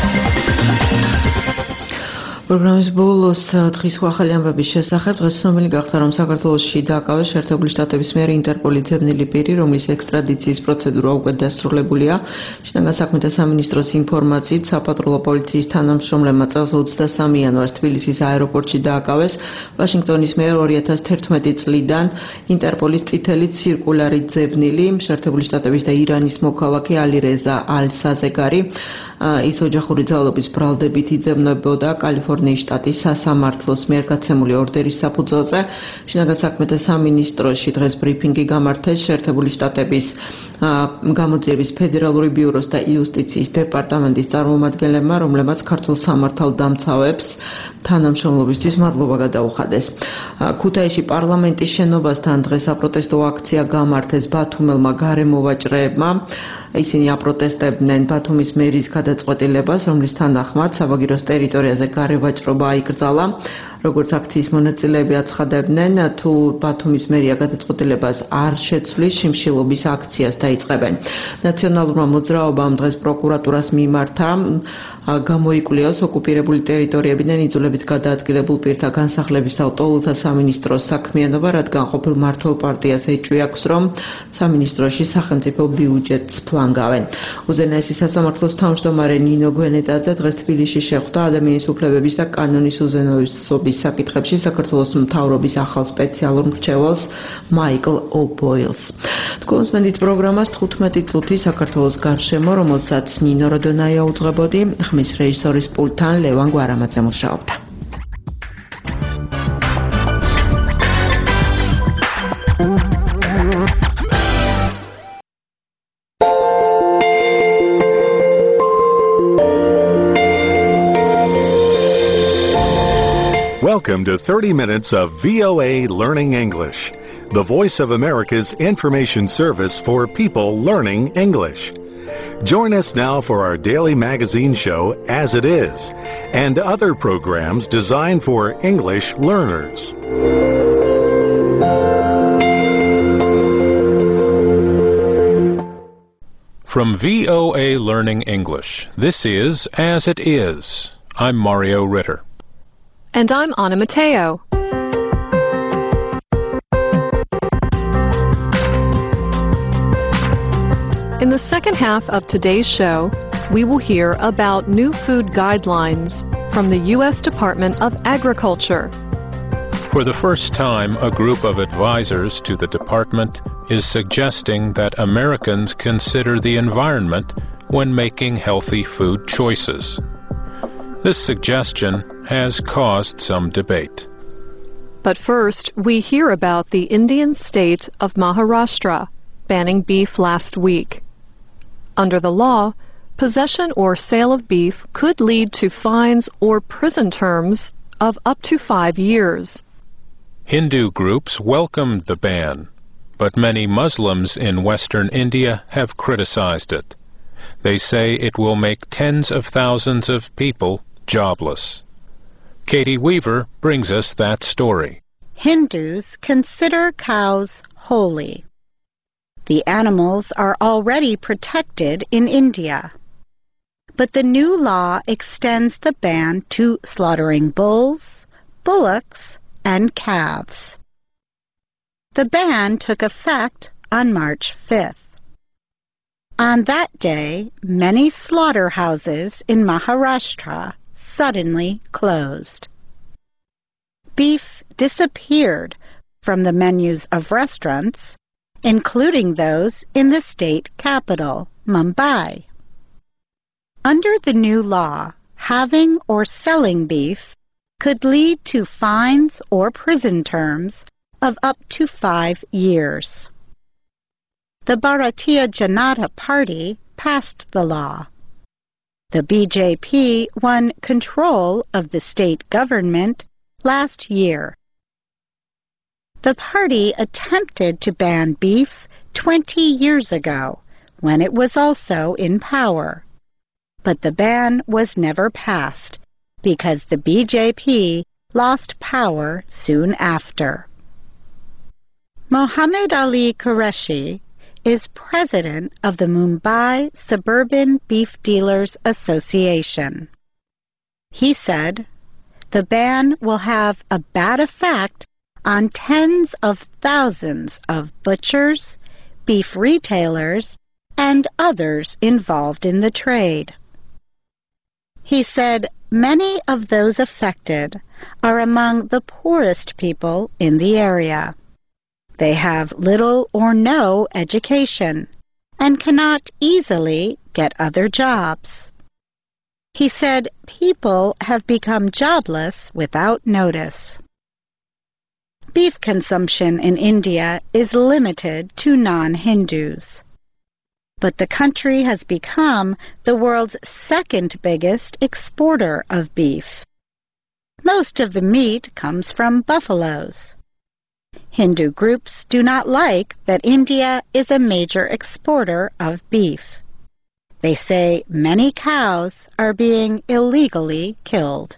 პროგრამის ბოლოს დღის ახალი ამბების შესახებ დღეს ცნობილი გახდა, რომ საქართველოში დააკავეს შეერთებული შტატების მიერ ინტერპოლის ძებნილი პირი, რომლის ექსტრადიციის პროცედურა უკვე დასრულებულია. შინაგან საქმეთა სამინისტროს ინფორმაციით, საპატრულო პოლიციის თანამშრომლებმა წელს ოცდასამი იანვარს თბილისის აეროპორტში დააკავეს ვაშინგტონის მიერ ორი ათას თერთმეტი წლიდან ინტერპოლის წითელი ცირკულარი ძებნილი შეერთებული შტატების და ირანის მოქალაქე ალირეზა ალ-საზეგარი. ის ოჯახური ძალობის ბრალდებით იძებნებოდა კალიფორნიის შტატის სასამართლოს მიერ გაცემული ორდერის საფუძველზე. შინაგან საქმეთა სამინისტროში დღეს ბრიფინგი გამართეს შეერთებული შტატების გამოძიების ფედერალური ბიუროს და იუსტიციის დეპარტამენტის წარმომადგენლებმა, რომლებმაც ქართულ სამართალდამცავებს თანამშრომლობისთვის მადლობა გადაუხადეს. ქუთაისში პარლამენტის შენობასთან დღეს საპროტესტო აქცია გამართეს ბათუმელმა გარემოვაჭრეებმა. ისინი აპროტესტებდნენ ბათუმის მერის გადაწყვეტილებას, რომლის თანახმად საბაგიროს ტერიტორიაზე გარევაჭრობა აიკრძალა. როგორც აქციის მონაწილეები აცხადებდნენ, თუ ბათუმის მერია გადაწყვეტილებას არ შეცვლის, შიმშილობის აქციას დაიწყებენ. ნაციონალურმა მოძრაობამ დღეს პროკურატურას მიმართა გამოიკვლიოს ოკუპირებული ტერიტორიებიდან იძულებით გადაადგილებულ პირთა განსახლების და ლტოლვილთა სამინისტროს საქმიანობა, რადგან ყოფილ მმართველ პარტიას ეჭვი აქვს, რომ სამინისტროში სახელმწიფო ბიუჯეტს ფლანგავენ. უზენაესი სასამართლოს თავმჯდომარე ნინო გვენეტაძე დღეს თბილისში შეხვდა ადამიანის უფლებების და კანონის უზენაესობის საკითხებში საქართველოს მთავრობის ახალ სპეციალურ მრჩეველს მაიკლ ობოილს. თქვენსმენდით პროგრამას თხუთმეტი წუთი საქართველოს გარშემო, რომელსაც ნინო როდონაია უძღვებოდი, ხმის რეჟისორის პულტთან ლევან გვარამაძე მუშაობდა. Welcome to thirty minutes of V O A Learning English, the voice of America's information service for people learning English. Join us now for our daily magazine show, As It Is, and other programs designed for English learners. From V O A Learning English, this is As It Is. I'm Mario Ritter. And I'm Anna Mateo. In the second half of today's show, we will hear about new food guidelines from the U S Department of Agriculture. For the first time, a group of advisors to the department is suggesting that Americans consider the environment when making healthy food choices. This suggestion has caused some debate. But first, we hear about the Indian state of Maharashtra banning beef last week. Under the law, possession or sale of beef could lead to fines or prison terms of up to five years. Hindu groups welcomed the ban, but many Muslims in western India have criticized it. They say it will make tens of thousands of people jobless. Katie Weaver brings us that story. Hindus consider cows holy. The animals are already protected in India. But the new law extends the ban to slaughtering bulls, bullocks, and calves. The ban took effect on March fifth. On that day, many slaughterhouses in Maharashtra suddenly closed. Beef disappeared from the menus of restaurants, including those in the state capital, Mumbai. Under the new law, having or selling beef could lead to fines or prison terms of up to five years. The Bharatiya Janata Party passed the law. The B J P won control of the state government last year. The party attempted to ban beef twenty years ago, when it was also in power. But the ban was never passed because the B J P lost power soon after. Mohammed Ali Qureshi is president of the Mumbai Suburban Beef Dealers Association. He said, "The ban will have a bad effect on tens of thousands of butchers, beef retailers, and others involved in the trade." He said many of those affected are among the poorest people in the area. They have little or no education and cannot easily get other jobs. He said people have become jobless without notice. Beef consumption in India is limited to non-Hindus. but the country has become the world's second biggest exporter of beef. Most of the meat comes from buffaloes. Hindu groups do not like that India is a major exporter of beef. They say many cows are being illegally killed.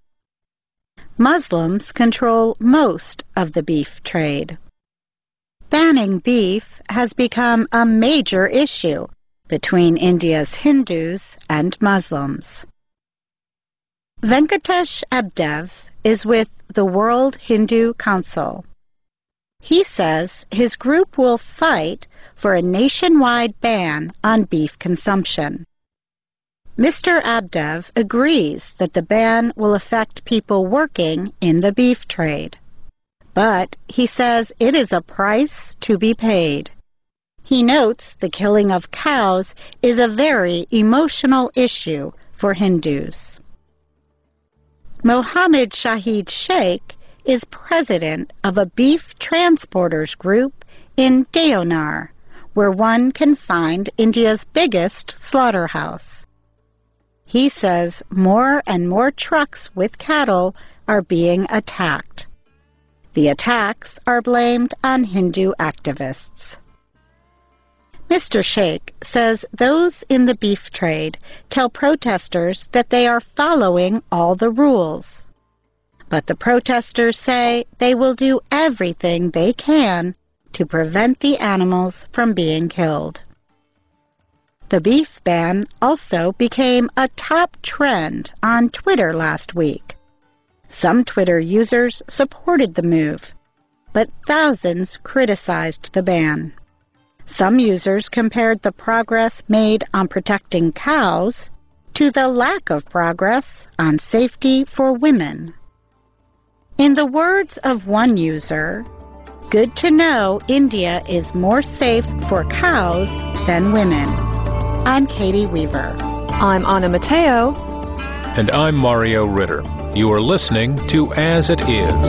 Muslims control most of the beef trade. Banning beef has become a major issue between India's Hindus and Muslims. Venkatesh Abdev is with the World Hindu Council. He says his group will fight for a nationwide ban on beef consumption. Mister Abdev agrees that the ban will affect people working in the beef trade. But he says it is a price to be paid. He notes the killing of cows is a very emotional issue for Hindus. Mohammed Shahid Sheikh is president of a beef transporters group in Deonar, where one can find India's biggest slaughterhouse. He says more and more trucks with cattle are being attacked. The attacks are blamed on Hindu activists. Mister Sheikh says those in the beef trade tell protesters that they are following all the rules. But the protesters say they will do everything they can to prevent the animals from being killed. The beef ban also became a top trend on Twitter last week. Some Twitter users supported the move, but thousands criticized the ban. Some users compared the progress made on protecting cows to the lack of progress on safety for women. In the words of one user, "Good to know India is more safe for cows than women." I'm Katie Weaver. I'm Anna Mateo. And I'm Mario Ritter. You are listening to As It Is.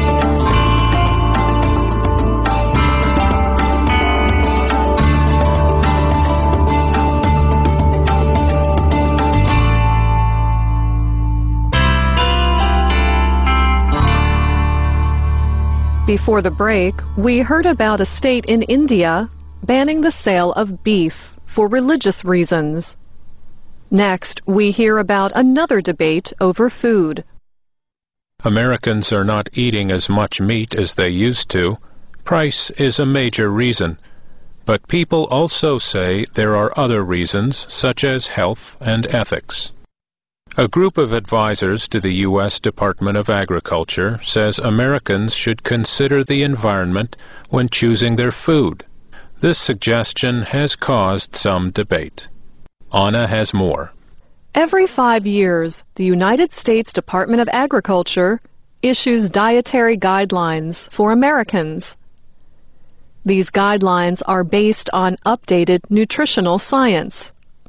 Before the break, we heard about a state in India banning the sale of beef for religious reasons. Next, we hear about another debate over food. Americans are not eating as much meat as they used to. Price is a major reason. But people also say there are other reasons, such as health and ethics. A group of advisors to the U S Department of Agriculture says Americans should consider the environment when choosing their food. This suggestion has caused some debate. Anna has more. Every five years, the United States Department of Agriculture issues dietary guidelines for Americans. These guidelines are based on updated nutritional science.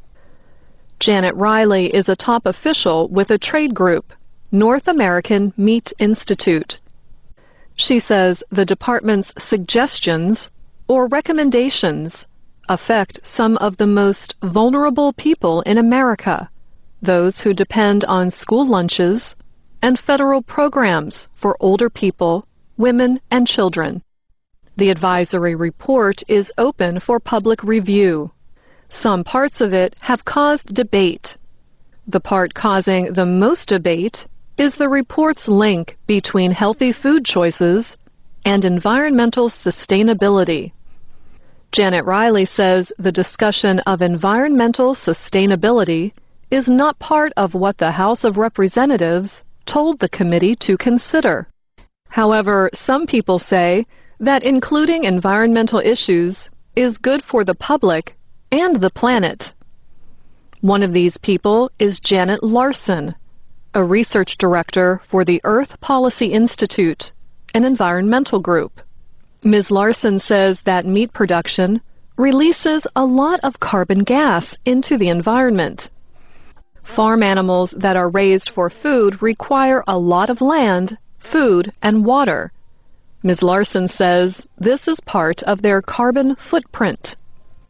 Janet Riley is a top official with a trade group, North American Meat Institute. She says the department's suggestions or recommendations affect some of the most vulnerable people in America, those who depend on school lunches and federal programs for older people, women, and children. The advisory report is open for public review. Some parts of it have caused debate. The part causing the most debate is the report's link between healthy food choices and environmental sustainability. Janet Riley says the discussion of environmental sustainability is not part of what the House of Representatives told the committee to consider. However, some people say that including environmental issues is good for the public and the planet. One of these people is Janet Larson, a research director for the Earth Policy Institute, an environmental group. Miz Larson says that meat production releases a lot of carbon gas into the environment. Farm animals that are raised for food require a lot of land, food, and water. Miz Larson says this is part of their carbon footprint.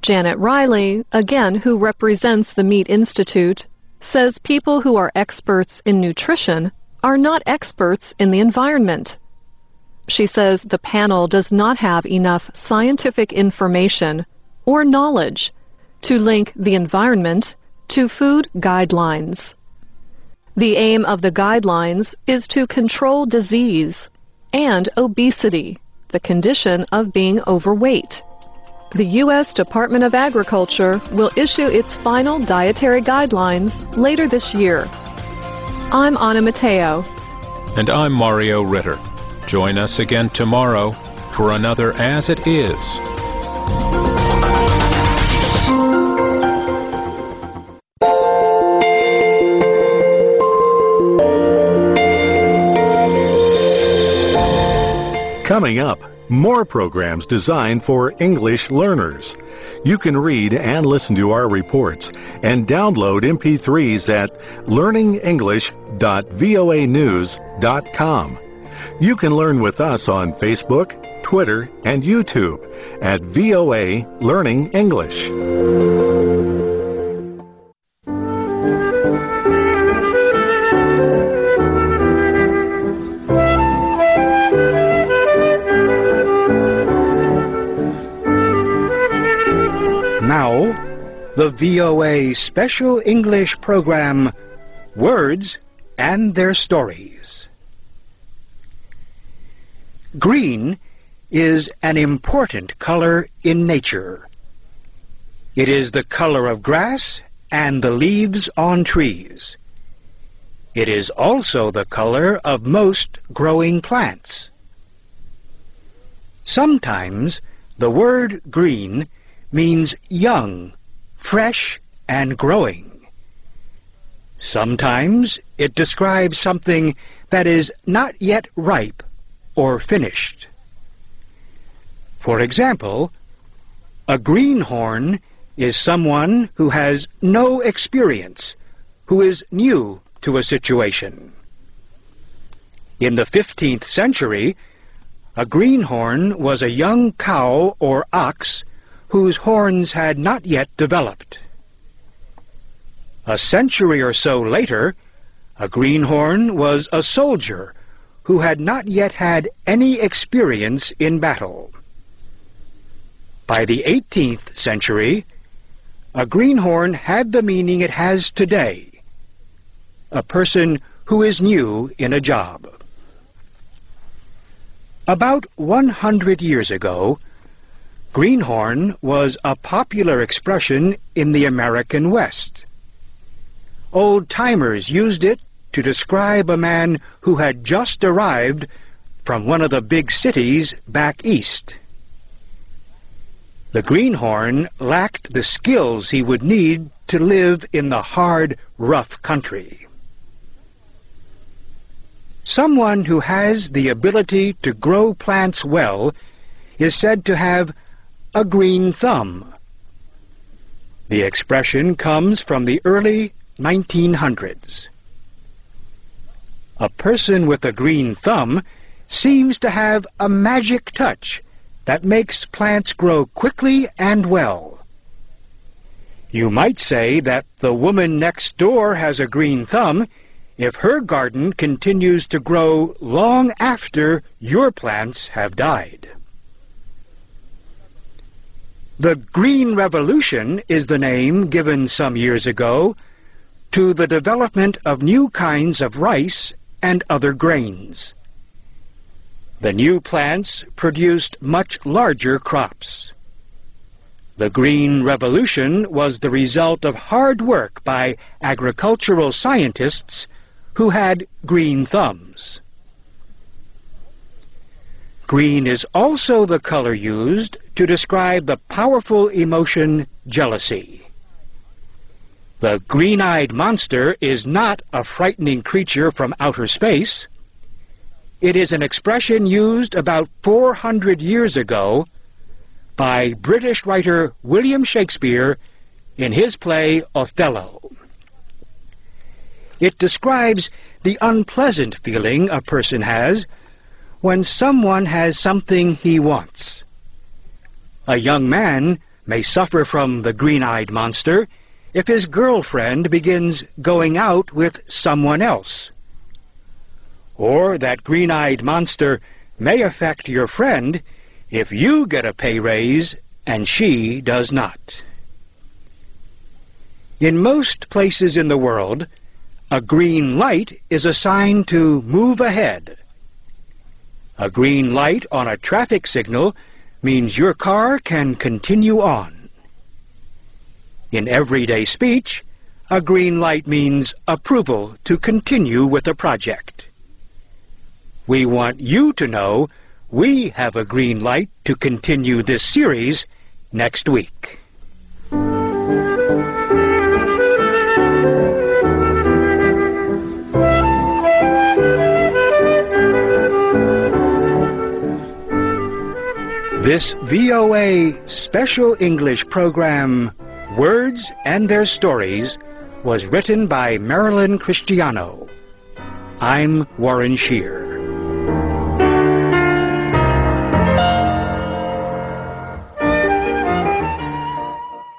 Janet Riley, again who represents the Meat Institute, says people who are experts in nutrition are not experts in the environment. She says the panel does not have enough scientific information or knowledge to link the environment to food guidelines. The aim of the guidelines is to control disease and obesity, the condition of being overweight. The U S Department of Agriculture will issue its final dietary guidelines later this year. I'm Anna Mateo. And I'm Mario Ritter. Join us again tomorrow for another As It Is. Coming up, more programs designed for English learners. You can read and listen to our reports and download M P threes at learning english dot voa news dot com. You can learn with us on Facebook, Twitter, and YouTube at V O A Learning English. Now, the V O A special English program, Words and Their Stories. Green is an important color in nature. It is the color of grass and the leaves on trees. It is also the color of most growing plants. Sometimes the word green means young, fresh, and growing. Sometimes it describes something that is not yet ripe or finished. For example, a greenhorn is someone who has no experience, who is new to a situation. In the fifteenth century, a greenhorn was a young cow or ox whose horns had not yet developed. A century or so later, a greenhorn was a soldier who had not yet had any experience in battle. By the eighteenth century, a greenhorn had the meaning it has today, a person who is new in a job. About one hundred years ago, greenhorn was a popular expression in the American West. Old-timers used it to describe a man who had just arrived from one of the big cities back east. The greenhorn lacked the skills he would need to live in the hard, rough country. Someone who has the ability to grow plants well is said to have a green thumb. The expression comes from the early nineteen hundreds. A person with a green thumb seems to have a magic touch that makes plants grow quickly and well. You might say that the woman next door has a green thumb if her garden continues to grow long after your plants have died. The Green Revolution is the name given some years ago to the development of new kinds of rice and other grains. The new plants produced much larger crops. The Green Revolution was the result of hard work by agricultural scientists who had green thumbs. Green is also the color used to describe the powerful emotion jealousy. The green-eyed monster is not a frightening creature from outer space. It is an expression used about four hundred years ago by British writer William Shakespeare in his play Othello. It describes the unpleasant feeling a person has when someone has something he wants. A young man may suffer from the green-eyed monster if his girlfriend begins going out with someone else. Or that green-eyed monster may affect your friend if you get a pay raise and she does not. In most places in the world, a green light is a sign to move ahead. A green light on a traffic signal means your car can continue on. In everyday speech, a green light means approval to continue with a project. We want you to know we have a green light to continue this series next week. This V O A Special English program, Words and Their Stories, was written by Marilyn Cristiano. I'm Warren Shear.